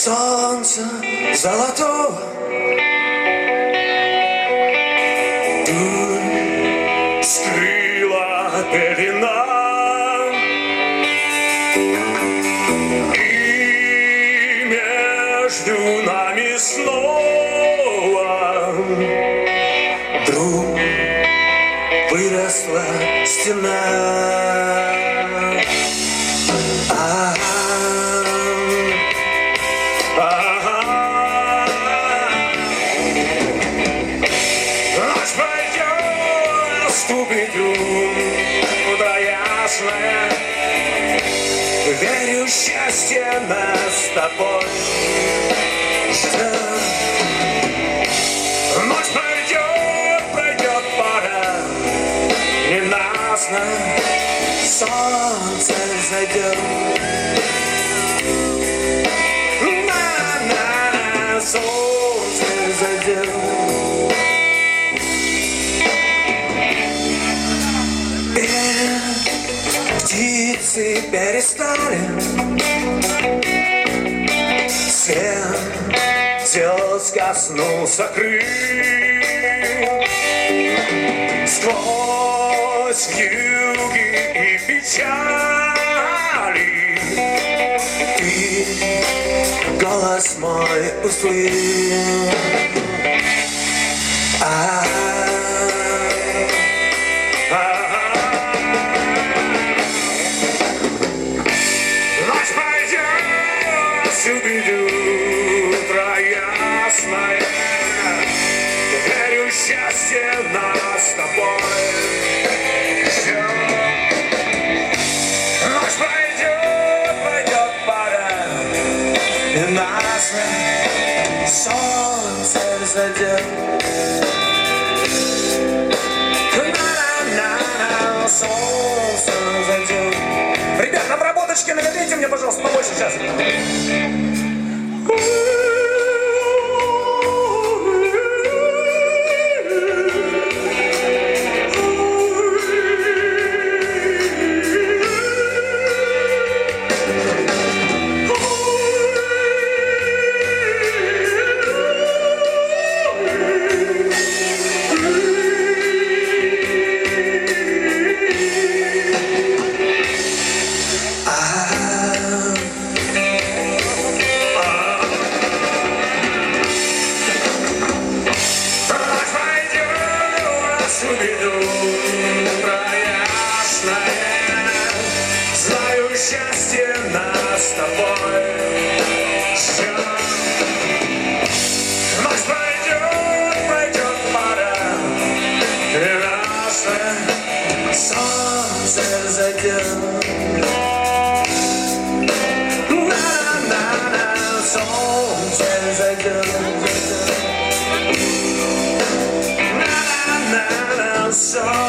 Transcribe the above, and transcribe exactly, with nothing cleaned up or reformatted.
солнца золотого. Тут скрыла пелена, и между нами снова вдруг выросла стена. Ступит утро ясное, верю, счастье нас с тобой ждет. Ночь пройдет, пройдет пора, ненастно солнце зайдет. На-на-на, солнце зайдет. Птицы перестали, свет звезд коснулся крыл. Сквозь вьюги и печали ты голос мой услышал. Утро ясное, верю, счастье нас с тобой ждет. Ночь пройдет, пройдет пора, ненастно солнце зайдет. На-на-на, солнце зайдет. Ребят, обработочки нагадайте мне, пожалуйста, побольше сейчас. Знаю, счастье нас с тобой ждет. Ночь пройдет, пройдет пора, ненастно солнце зайдет. На-на-на, солнце зайдет. На-на-на, солнце.